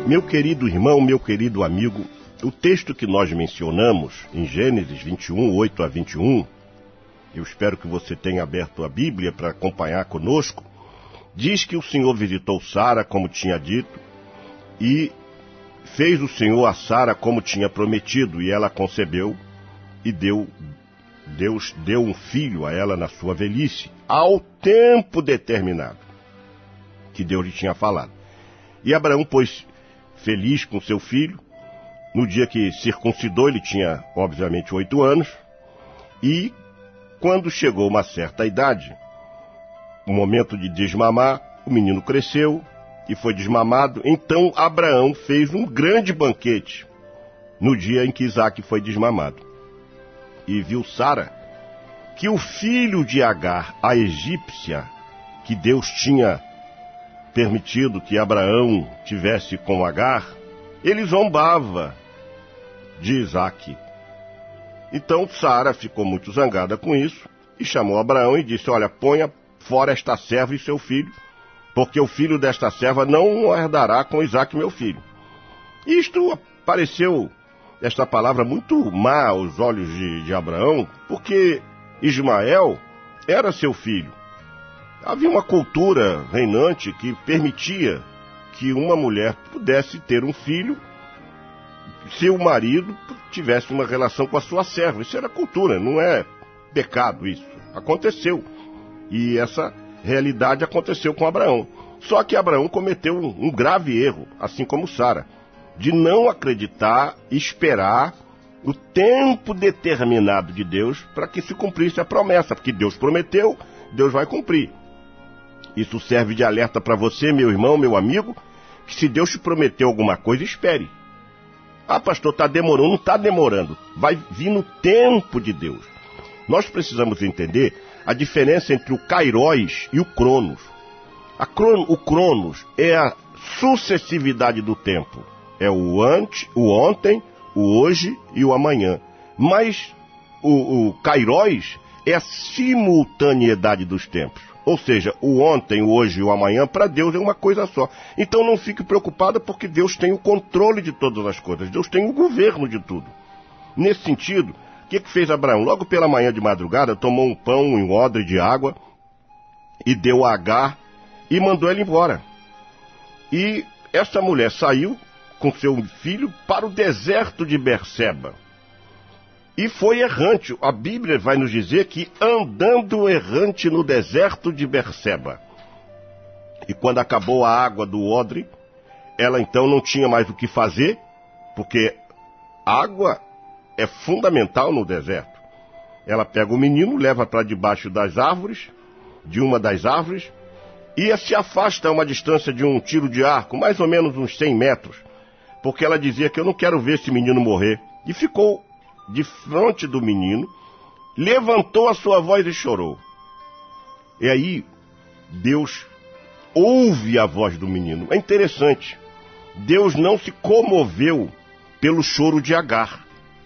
Meu querido irmão, meu querido amigo, o texto que nós mencionamos em Gênesis 21, 8 a 21, eu espero que você tenha aberto a Bíblia para acompanhar conosco, diz que o Senhor visitou Sara, como tinha dito, e fez o Senhor a Sara como tinha prometido, e ela concebeu, e Deus deu um filho a ela na sua velhice, ao tempo determinado, que Deus lhe tinha falado. E Abraão, pois, feliz com seu filho, no dia que circuncidou, ele tinha, obviamente, 8 anos, e quando chegou uma certa idade, o momento de desmamar, o menino cresceu e foi desmamado. Então Abraão fez um grande banquete no dia em que Isaque foi desmamado. E viu Sara que o filho de Agar, a egípcia, que Deus tinha permitido que Abraão tivesse com Agar, ele zombava de Isaque. Então Sara ficou muito zangada com isso e chamou Abraão e disse: olha, ponha fora esta serva e seu filho, porque o filho desta serva não herdará com Isaque, meu filho. Isto pareceu, esta palavra, muito má aos olhos de Abraão, porque Ismael era seu filho. Havia uma cultura reinante que permitia que uma mulher pudesse ter um filho se o marido tivesse uma relação com a sua serva. Isso era cultura, não é pecado isso. Aconteceu. E essa realidade aconteceu com Abraão. Só que Abraão cometeu um grave erro, assim como Sara, de não acreditar e esperar o tempo determinado de Deus para que se cumprisse a promessa, porque Deus prometeu, Deus vai cumprir. Isso serve de alerta para você, meu irmão, meu amigo, que se Deus te prometeu alguma coisa, espere. Ah, pastor, está demorando. Não está demorando. Vai vir no tempo de Deus. Nós precisamos entender a diferença entre o Kairos e o Cronos. O Cronos é a sucessividade do tempo. É o ontem, o hoje e o amanhã. Mas o Kairos é a simultaneidade dos tempos. Ou seja, o ontem, o hoje e o amanhã, para Deus é uma coisa só. Então não fique preocupada, porque Deus tem o controle de todas as coisas. Deus tem o governo de tudo. Nesse sentido, o que fez Abraão? Logo pela manhã de madrugada, tomou um pão em um odre de água e deu a Agar e mandou ela embora. E essa mulher saiu com seu filho para o deserto de Berseba. E foi errante. A Bíblia vai nos dizer que andando errante no deserto de Berseba. E quando acabou a água do odre, ela então não tinha mais o que fazer, porque água é fundamental no deserto. Ela pega o menino, leva para debaixo das árvores, de uma das árvores, e se afasta a uma distância de um tiro de arco, mais ou menos uns 100 metros, porque ela dizia que eu não quero ver esse menino morrer. E ficou de frente do menino, levantou a sua voz e chorou. E aí, Deus ouve a voz do menino. É interessante. Deus não se comoveu pelo choro de Agar,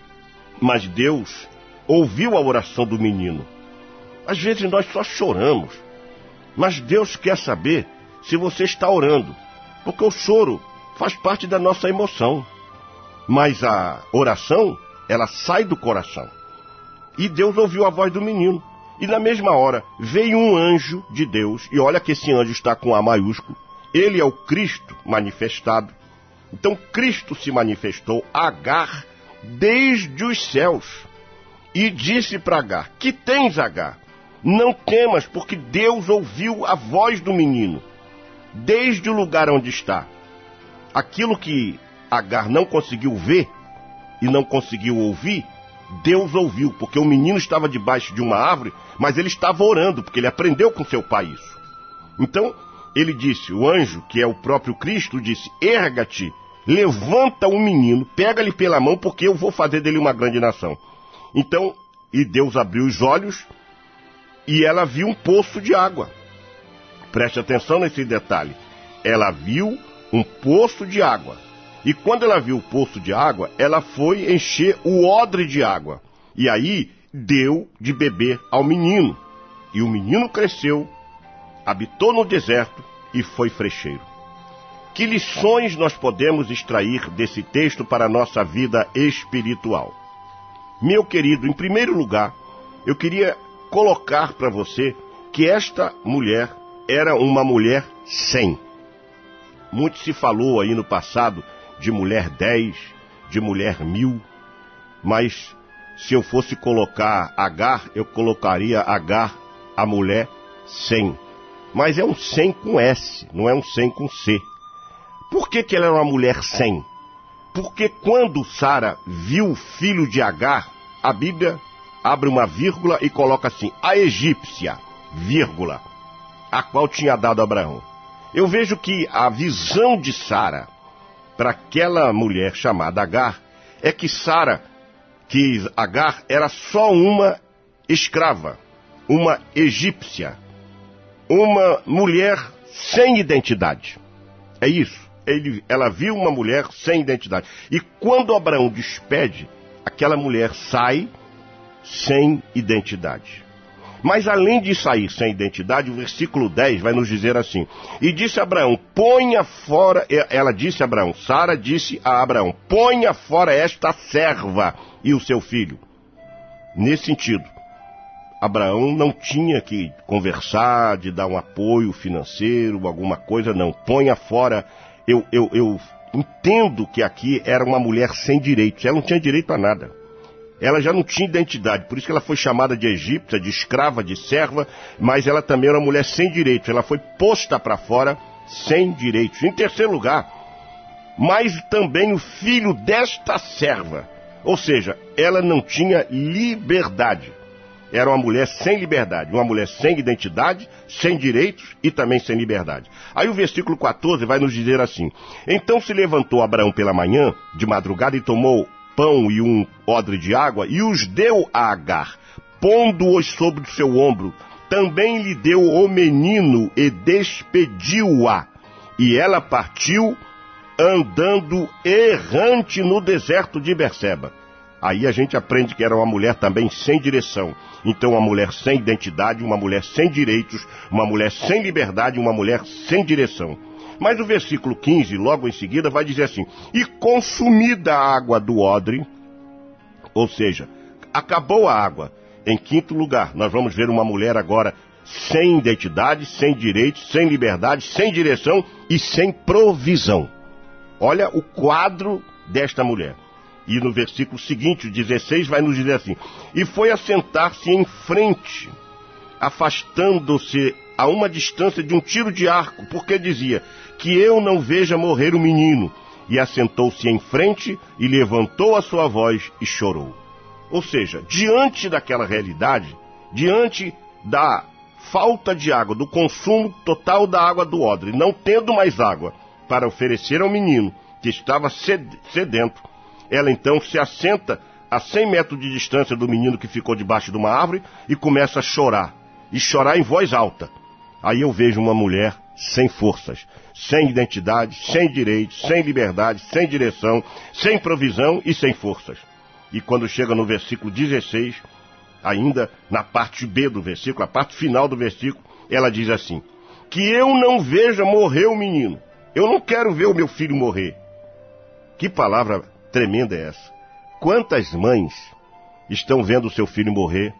mas Deus ouviu a oração do menino. Às vezes nós só choramos, mas Deus quer saber se você está orando, porque o choro faz parte da nossa emoção, mas a oração, ela sai do coração. E Deus ouviu a voz do menino. E na mesma hora veio um anjo de Deus. E olha que esse anjo está com A maiúsculo. Ele é o Cristo manifestado. Então Cristo se manifestou a Agar desde os céus. E disse para Agar: que tens, Agar? Não temas, porque Deus ouviu a voz do menino desde o lugar onde está. Aquilo que Agar não conseguiu ver e não conseguiu ouvir, Deus ouviu, porque o menino estava debaixo de uma árvore, mas ele estava orando, porque ele aprendeu com seu pai isso. Então, ele disse, o anjo, que é o próprio Cristo, disse: erga-te, levanta o menino, pega-lhe pela mão, porque eu vou fazer dele uma grande nação. Então, e Deus abriu os olhos, e ela viu um poço de água. Preste atenção nesse detalhe. Ela viu um poço de água. E quando ela viu o poço de água, ela foi encher o odre de água. E aí deu de beber ao menino. E o menino cresceu, habitou no deserto e foi frecheiro. Que lições nós podemos extrair desse texto para a nossa vida espiritual? Meu querido, em primeiro lugar, eu queria colocar para você que esta mulher era uma mulher sem. Muito se falou aí no passado de mulher 10, de mulher 1000, mas se eu fosse colocar Agar, eu colocaria Agar, a mulher 100. Mas é um 100 com S, não é um 100 com C. Por que ela era uma mulher 100? Porque quando Sara viu o filho de Agar, a Bíblia abre uma vírgula e coloca assim, a egípcia, vírgula, a qual tinha dado Abraão. Eu vejo que a visão de Sara para aquela mulher chamada Agar é que Agar era só uma escrava, uma egípcia, uma mulher sem identidade. É isso. Ela viu uma mulher sem identidade. E quando Abraão despede, aquela mulher sai sem identidade. Mas além de sair sem identidade, o versículo 10 vai nos dizer assim: e disse a Abraão, ponha fora, ela disse a Abraão, Sara disse a Abraão, ponha fora esta serva e o seu filho. Nesse sentido, Abraão não tinha que conversar, de dar um apoio financeiro, alguma coisa, não. Ponha fora. Eu entendo que aqui era uma mulher sem direitos. Ela não tinha direito a nada. Ela já não tinha identidade. Por isso que ela foi chamada de egípcia, de escrava, de serva. Mas ela também era uma mulher sem direitos. Ela foi posta para fora sem direitos. Em terceiro lugar, mas também o filho desta serva. Ou seja, ela não tinha liberdade. Era uma mulher sem liberdade, uma mulher sem identidade, sem direitos e também sem liberdade. Aí o versículo 14 vai nos dizer assim: então se levantou Abraão pela manhã, de madrugada, e tomou pão e um odre de água, e os deu a Agar, pondo-os sobre o seu ombro. Também lhe deu o menino e despediu-a. E ela partiu, andando errante no deserto de Berseba. Aí a gente aprende que era uma mulher também sem direção. Então uma mulher sem identidade, uma mulher sem direitos, uma mulher sem liberdade, uma mulher sem direção. Mas o versículo 15, logo em seguida, vai dizer assim: e consumida a água do odre, ou seja, acabou a água. Em quinto lugar, nós vamos ver uma mulher agora sem identidade, sem direitos, sem liberdade, sem direção e sem provisão. Olha o quadro desta mulher. E no versículo seguinte, o 16, vai nos dizer assim: e foi assentar-se em frente, afastando-se a uma distância de um tiro de arco, porque dizia, que eu não veja morrer o menino. E assentou-se em frente, e levantou a sua voz, e chorou. Ou seja, diante daquela realidade, diante da falta de água, do consumo total da água do odre, não tendo mais água para oferecer ao menino, que estava sedento, ela então se assenta a 100 metros de distância do menino que ficou debaixo de uma árvore e começa a chorar. E chorar em voz alta. Aí eu vejo uma mulher sem forças, sem identidade, sem direitos, sem liberdade, sem direção, sem provisão e sem forças. E quando chega no versículo 16, ainda na parte B do versículo, a parte final do versículo, ela diz assim: que eu não veja morrer o menino. Eu não quero ver o meu filho morrer. Que palavra tremenda é essa? Quantas mães estão vendo o seu filho morrer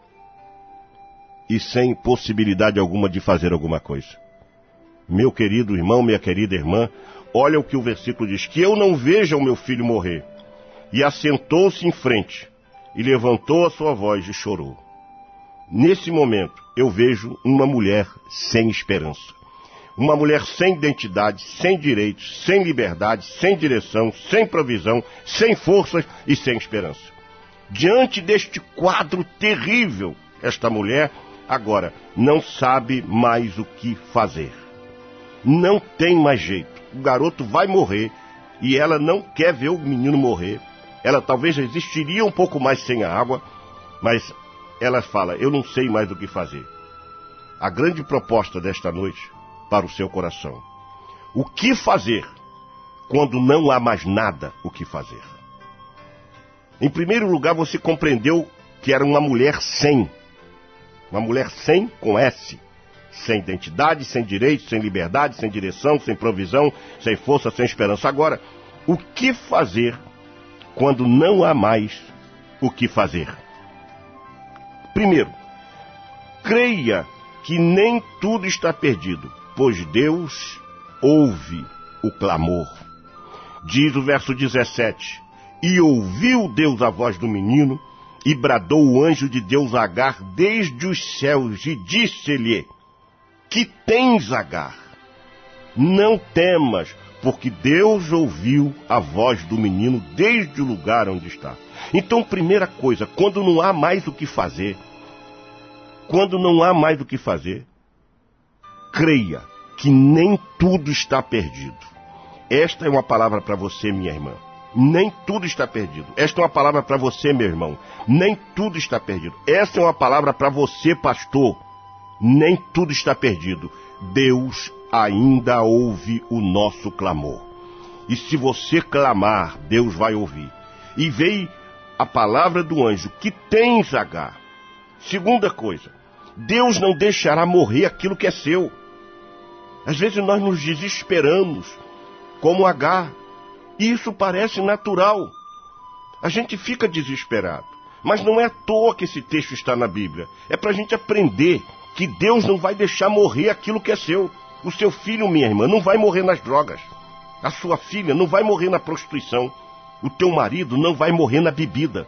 e sem possibilidade alguma de fazer alguma coisa? Meu querido irmão, minha querida irmã, olha o que o versículo diz: que eu não veja o meu filho morrer. E assentou-se em frente, e levantou a sua voz e chorou. Nesse momento, eu vejo uma mulher sem esperança. Uma mulher sem identidade, sem direitos, sem liberdade, sem direção, sem provisão, sem forças e sem esperança. Diante deste quadro terrível, esta mulher agora não sabe mais o que fazer. Não tem mais jeito. O garoto vai morrer e ela não quer ver o menino morrer. Ela talvez resistiria um pouco mais sem a água, mas ela fala: eu não sei mais o que fazer. A grande proposta desta noite para o seu coração: o que fazer quando não há mais nada o que fazer? Em primeiro lugar, você compreendeu que era uma mulher sem. Uma mulher sem com S. sem identidade, sem direito, sem liberdade, sem direção, sem provisão, sem força, sem esperança. Agora, o que fazer quando não há mais o que fazer? Primeiro, creia que nem tudo está perdido, pois Deus ouve o clamor. Diz o verso 17, e ouviu Deus a voz do menino, e bradou o anjo de Deus a Agar desde os céus, e disse-lhe, que tens, Agar? Não temas, porque Deus ouviu a voz do menino desde o lugar onde está. Então, primeira coisa, quando não há mais o que fazer, creia que nem tudo está perdido. Esta é uma palavra para você, minha irmã. Nem tudo está perdido. Esta é uma palavra para você, meu irmão. Nem tudo está perdido. Esta é uma palavra para você, pastor. Nem tudo está perdido. Deus ainda ouve o nosso clamor. E se você clamar, Deus vai ouvir. E veio a palavra do anjo, que tens, Agar. Segunda coisa, Deus não deixará morrer aquilo que é seu. Às vezes nós nos desesperamos, como Agar. E isso parece natural. A gente fica desesperado. Mas não é à toa que esse texto está na Bíblia. É para a gente aprender que Deus não vai deixar morrer aquilo que é seu. O seu filho, minha irmã, não vai morrer nas drogas. A sua filha não vai morrer na prostituição. O teu marido não vai morrer na bebida.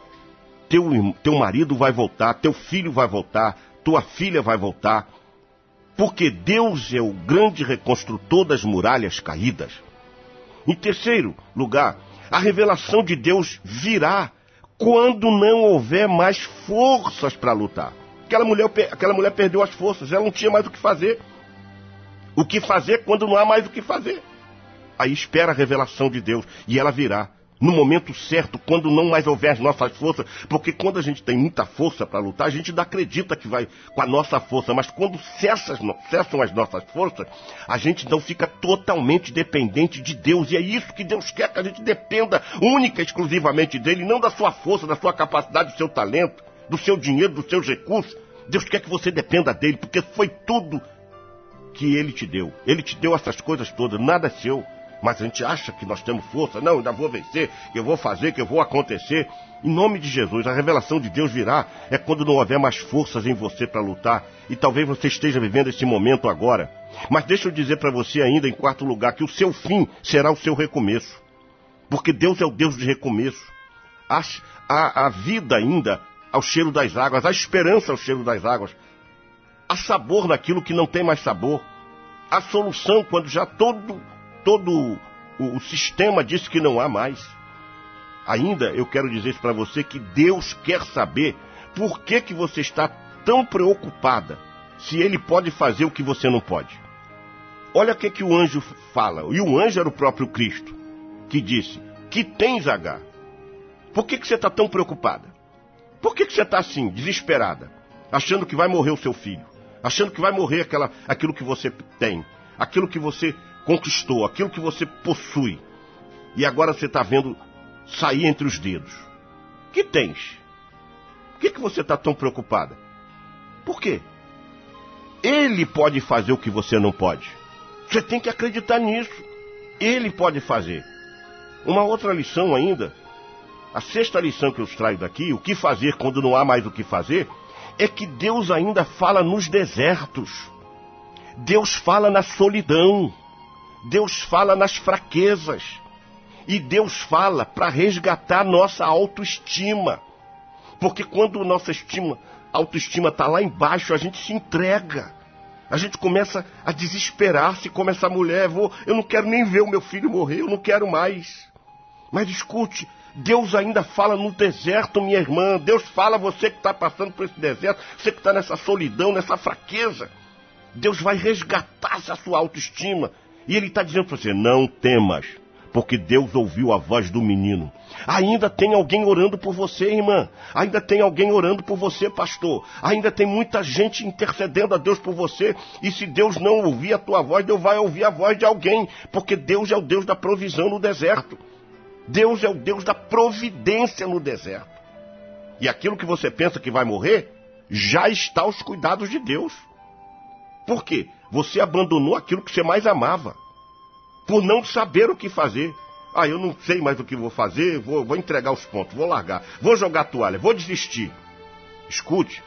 Teu marido vai voltar, teu filho vai voltar, tua filha vai voltar. Porque Deus é o grande reconstrutor das muralhas caídas. Em terceiro lugar, a revelação de Deus virá quando não houver mais forças para lutar. Aquela mulher perdeu as forças, ela não tinha mais o que fazer. O que fazer quando não há mais o que fazer? Aí espera a revelação de Deus e ela virá no momento certo, quando não mais houver as nossas forças, porque quando a gente tem muita força para lutar, a gente ainda acredita que vai com a nossa força, mas quando cessam as nossas forças, a gente não fica totalmente dependente de Deus, e é isso que Deus quer, que a gente dependa única e exclusivamente dele, não da sua força, da sua capacidade, do seu talento, do seu dinheiro, dos seus recursos. Deus quer que você dependa dele, porque foi tudo que ele te deu. Ele te deu essas coisas todas, nada é seu. Mas a gente acha que nós temos força. Não, ainda vou vencer, que eu vou fazer, que eu vou acontecer. Em nome de Jesus, a revelação de Deus virá. É quando não houver mais forças em você para lutar. E talvez você esteja vivendo esse momento agora. Mas deixa eu dizer para você ainda, em quarto lugar, que o seu fim será o seu recomeço. Porque Deus é o Deus de recomeço. Há vida ainda ao cheiro das águas. Há esperança ao cheiro das águas. Há sabor naquilo que não tem mais sabor. Há solução quando já todo o sistema disse que não há mais. Ainda eu quero dizer isso para você, que Deus quer saber por que você está tão preocupada, se Ele pode fazer o que você não pode. Olha o que o anjo fala, e o anjo era o próprio Cristo, que disse, que tens, Agar? Por que você está tão preocupada? Por que você está assim, desesperada, achando que vai morrer o seu filho, achando que vai morrer aquilo que você tem, aquilo que você conquistou, aquilo que você possui, e agora você está vendo sair entre os dedos? Que tens? Por que você está tão preocupada? Por quê? Ele pode fazer o que você não pode. Você tem que acreditar nisso. Ele pode fazer. Uma outra lição ainda, a sexta lição que eu trago daqui, o que fazer quando não há mais o que fazer, é que Deus ainda fala nos desertos. Deus fala na solidão. Deus fala nas fraquezas. E Deus fala para resgatar nossa autoestima. Porque quando nossa autoestima está lá embaixo, a gente se entrega. A gente começa a desesperar-se como essa mulher. Eu não quero nem ver o meu filho morrer, eu não quero mais. Mas escute, Deus ainda fala no deserto, minha irmã. Deus fala a você que está passando por esse deserto, você que está nessa solidão, nessa fraqueza. Deus vai resgatar essa sua autoestima. E Ele está dizendo para você, não temas, porque Deus ouviu a voz do menino. Ainda tem alguém orando por você, irmã. Ainda tem alguém orando por você, pastor. Ainda tem muita gente intercedendo a Deus por você. E se Deus não ouvir a tua voz, Deus vai ouvir a voz de alguém. Porque Deus é o Deus da provisão no deserto. Deus é o Deus da providência no deserto. E aquilo que você pensa que vai morrer, já está aos cuidados de Deus. Por quê? Você abandonou aquilo que você mais amava, por não saber o que fazer. Eu não sei mais o que vou fazer, vou entregar os pontos, vou largar, vou jogar a toalha, vou desistir. Escute,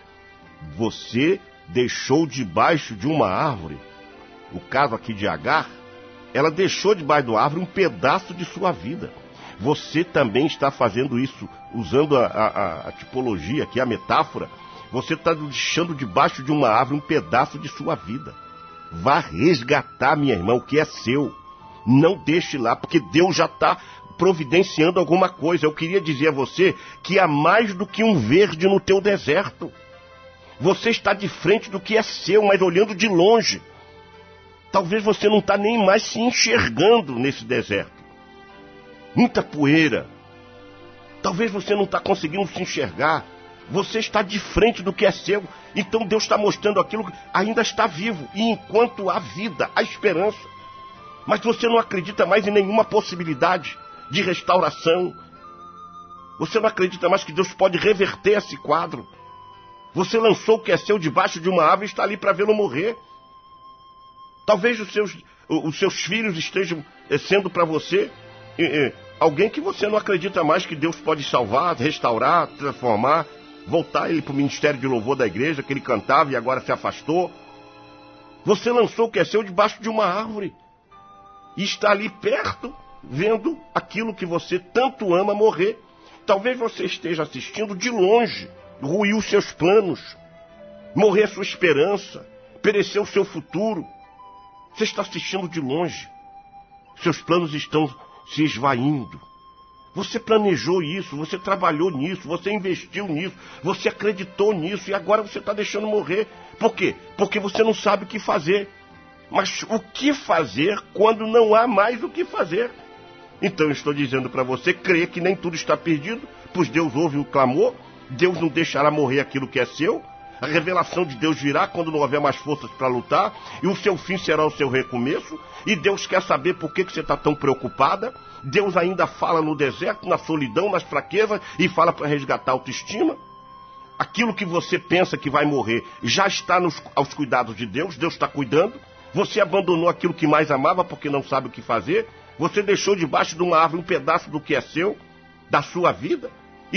você deixou debaixo de uma árvore, o caso aqui de Agar, ela deixou debaixo da árvore um pedaço de sua vida. Você também está fazendo isso, usando a tipologia aqui, a metáfora. Você está deixando debaixo de uma árvore um pedaço de sua vida. Vá resgatar, minha irmã, o que é seu. Não deixe lá, porque Deus já está providenciando alguma coisa. Eu queria dizer a você que há mais do que um verde no teu deserto. Você está de frente do que é seu, mas olhando de longe. Talvez você não está nem mais se enxergando nesse deserto. Muita poeira. Talvez você não está conseguindo se enxergar. Você está de frente do que é seu. Então Deus está mostrando aquilo que ainda está vivo. E enquanto há vida, há esperança. Mas você não acredita mais em nenhuma possibilidade de restauração. Você não acredita mais que Deus pode reverter esse quadro. Você lançou o que é seu debaixo de uma árvore e está ali para vê-lo morrer. Talvez os seus filhos estejam sendo para você alguém que você não acredita mais que Deus pode salvar, restaurar, transformar, voltar ele para o ministério de louvor da igreja, que ele cantava e agora se afastou. Você lançou o que é seu debaixo de uma árvore e está ali perto, vendo aquilo que você tanto ama morrer. Talvez você esteja assistindo de longe, ruir os seus planos, morrer a sua esperança, perecer o seu futuro. Você está assistindo de longe. Seus planos estão se esvaindo. Você planejou isso, você trabalhou nisso, você investiu nisso, você acreditou nisso e agora você está deixando morrer. Por quê? Porque você não sabe o que fazer. Mas o que fazer quando não há mais o que fazer? Então eu estou dizendo para você, creia que nem tudo está perdido, pois Deus ouve o clamor, Deus não deixará morrer aquilo que é seu. A revelação de Deus virá quando não houver mais forças para lutar, e o seu fim será o seu recomeço, e Deus quer saber por que você está tão preocupada. Deus ainda fala no deserto, na solidão, nas fraquezas, e fala para resgatar a autoestima. Aquilo que você pensa que vai morrer já está aos cuidados de Deus, Deus está cuidando. Você abandonou aquilo que mais amava porque não sabe o que fazer. Você deixou debaixo de uma árvore um pedaço do que é seu, da sua vida.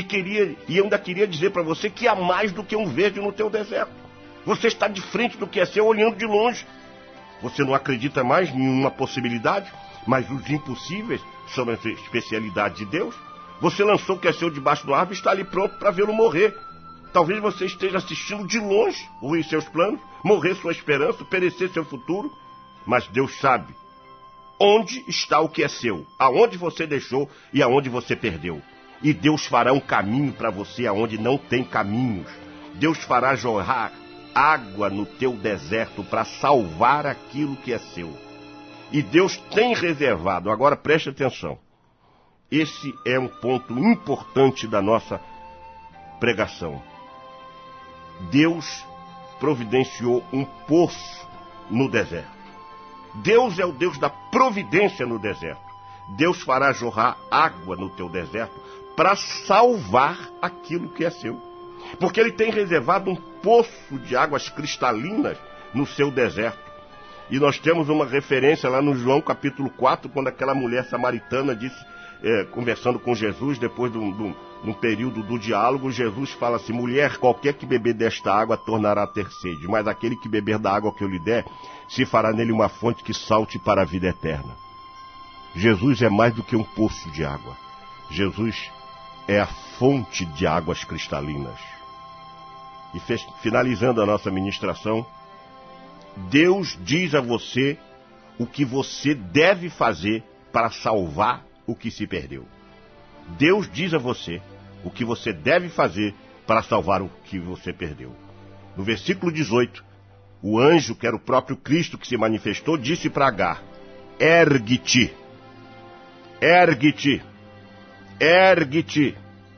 E eu ainda queria dizer para você que há mais do que um verde no teu deserto. Você está de frente do que é seu, olhando de longe. Você não acredita mais em uma possibilidade, mas os impossíveis são a especialidade de Deus. Você lançou o que é seu debaixo da árvore e está ali pronto para vê-lo morrer. Talvez você esteja assistindo de longe, ruir seus planos, morrer sua esperança, perecer seu futuro. Mas Deus sabe onde está o que é seu, aonde você deixou e aonde você perdeu. E Deus fará um caminho para você aonde não tem caminhos. Deus fará jorrar água no teu deserto para salvar aquilo que é seu. E Deus tem reservado, agora preste atenção, esse é um ponto importante da nossa pregação. Deus providenciou um poço no deserto. Deus é o Deus da providência no deserto. Deus fará jorrar água no teu deserto para salvar aquilo que é seu. Porque Ele tem reservado um poço de águas cristalinas no seu deserto. E nós temos uma referência lá no João capítulo 4, quando aquela mulher samaritana disse, conversando com Jesus, depois de um período do diálogo, Jesus fala assim: mulher, qualquer que beber desta água tornará a ter sede, mas aquele que beber da água que eu lhe der, se fará nele uma fonte que salte para a vida eterna. Jesus é mais do que um poço de água. Jesus é a fonte de águas cristalinas. E finalizando a nossa ministração, Deus diz a você o que você deve fazer para salvar o que se perdeu. Deus diz a você o que você deve fazer para salvar o que você perdeu. No versículo 18, o anjo, que era o próprio Cristo que se manifestou, disse para Agar: ergue-te, ergue-te, ergue-te,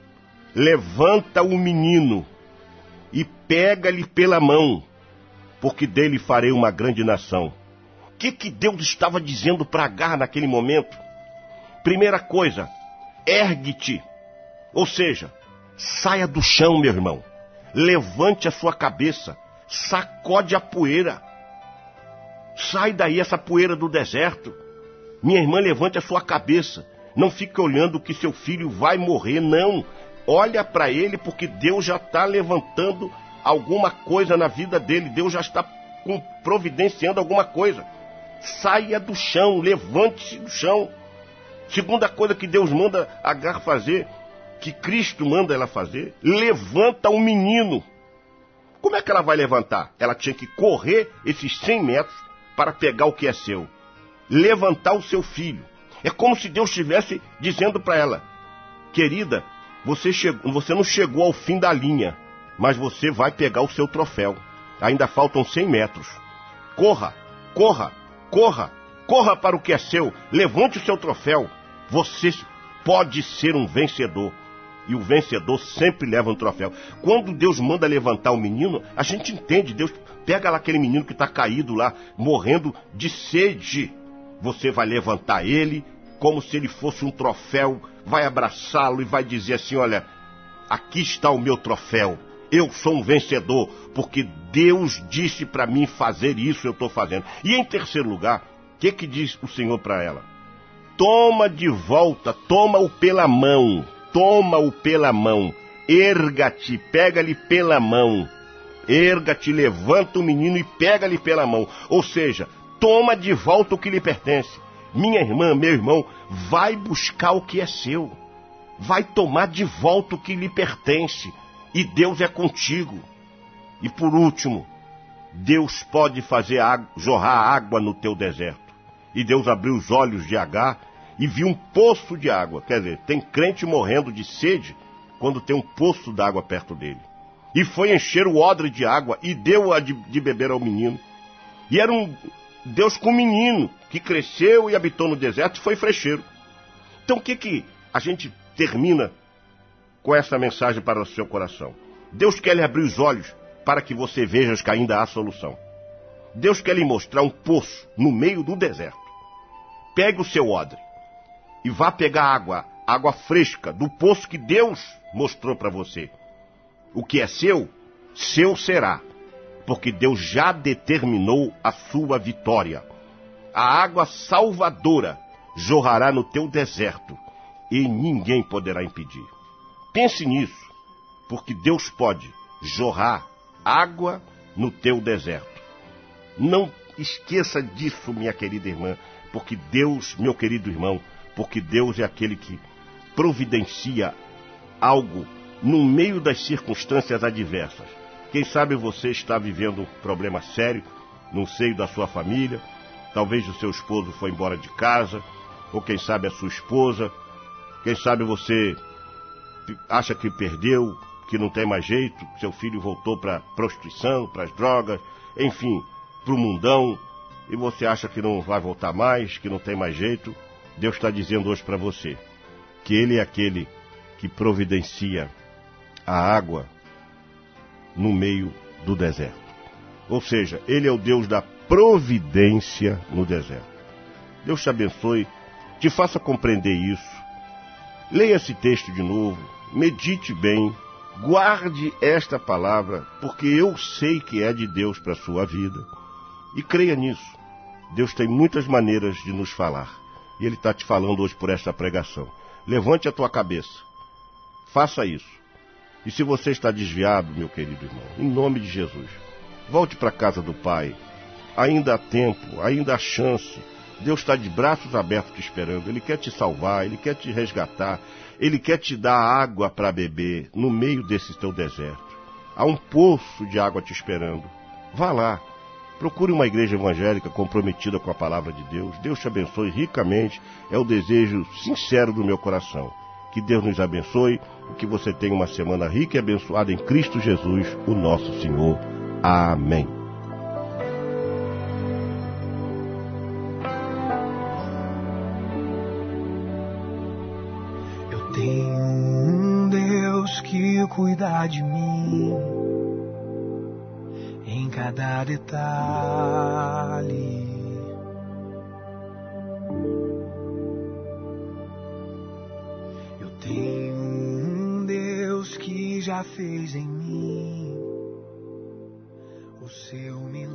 levanta o menino e pega-lhe pela mão, porque dele farei uma grande nação. O que Deus estava dizendo para Agar naquele momento? Primeira coisa, ergue-te, ou seja, saia do chão, meu irmão, levante a sua cabeça, sacode a poeira, Sai daí essa poeira do deserto. Minha irmã, levante a sua cabeça. Não fique olhando que seu filho vai morrer, não. Olha para ele, porque Deus já está levantando alguma coisa na vida dele. Deus já está providenciando alguma coisa. Saia do chão, levante-se do chão. Segunda coisa que Deus manda Agar fazer, que Cristo manda ela fazer, levanta um menino. Como é que ela vai levantar? Ela tinha que correr esses 100 metros para pegar o que é seu. Levantar o seu filho. É como se Deus estivesse dizendo para ela: querida, você não chegou ao fim da linha, mas você vai pegar o seu troféu. Ainda faltam 100 metros. Corra, corra, corra, corra para o que é seu. Levante o seu troféu. Você pode ser um vencedor. E o vencedor sempre leva um troféu. Quando Deus manda levantar o menino, a gente entende. Deus pega lá aquele menino que está caído lá, morrendo de sede. Você vai levantar ele como se ele fosse um troféu, vai abraçá-lo e vai dizer assim: olha, aqui está o meu troféu. Eu sou um vencedor, porque Deus disse para mim fazer isso, eu estou fazendo. E em terceiro lugar, o que diz o Senhor para ela? Toma de volta, toma-o pela mão. Toma-o pela mão, erga-te, pega-lhe pela mão, erga-te, levanta o menino e pega-lhe pela mão. Ou seja, toma de volta o que lhe pertence. Minha irmã, meu irmão, vai buscar o que é seu, vai tomar de volta o que lhe pertence, e Deus é contigo. E por último, Deus pode fazer jorrar água no teu deserto. E Deus abriu os olhos de Agar e viu um poço de água. Quer dizer, tem crente morrendo de sede quando tem um poço d'água perto dele. E foi encher o odre de água e deu-a de beber ao menino. E era um Deus com um menino que cresceu e habitou no deserto e foi frecheiro. Então o que a gente termina com essa mensagem para o seu coração? Deus quer lhe abrir os olhos para que você veja que ainda há solução. Deus quer lhe mostrar um poço no meio do deserto. Pegue o seu odre e vá pegar água fresca do poço que Deus mostrou para você. O que é seu, seu será, porque Deus já determinou a sua vitória. A água salvadora jorrará no teu deserto e ninguém poderá impedir. Pense nisso, porque Deus pode jorrar água no teu deserto. Não esqueça disso, minha querida irmã, porque Deus, meu querido irmão, porque Deus é aquele que providencia algo no meio das circunstâncias adversas. Quem sabe você está vivendo um problema sério no seio da sua família, talvez o seu esposo foi embora de casa, ou quem sabe a sua esposa, quem sabe você acha que perdeu, que não tem mais jeito, seu filho voltou para a prostituição, para as drogas, enfim, para o mundão, e você acha que não vai voltar mais, que não tem mais jeito. Deus está dizendo hoje para você que Ele é aquele que providencia a água no meio do deserto. Ou seja, Ele é o Deus da providência no deserto. Deus te abençoe, te faça compreender isso. Leia esse texto de novo, medite bem, guarde esta palavra, porque eu sei que é de Deus para a sua vida. E creia nisso. Deus tem muitas maneiras de nos falar. E Ele está te falando hoje por esta pregação. Levante a tua cabeça. Faça isso. E se você está desviado, meu querido irmão, em nome de Jesus, volte para a casa do Pai. Ainda há tempo, ainda há chance. Deus está de braços abertos te esperando. Ele quer te salvar, Ele quer te resgatar. Ele quer te dar água para beber no meio desse teu deserto. Há um poço de água te esperando. Vá lá. Procure uma igreja evangélica comprometida com a palavra de Deus. Deus te abençoe ricamente. É o desejo sincero do meu coração. Que Deus nos abençoe e que você tenha uma semana rica e abençoada em Cristo Jesus, o nosso Senhor. Amém. Eu tenho um Deus que cuida de mim em cada detalhe. Eu tenho um Deus que já fez em mim o seu milagre.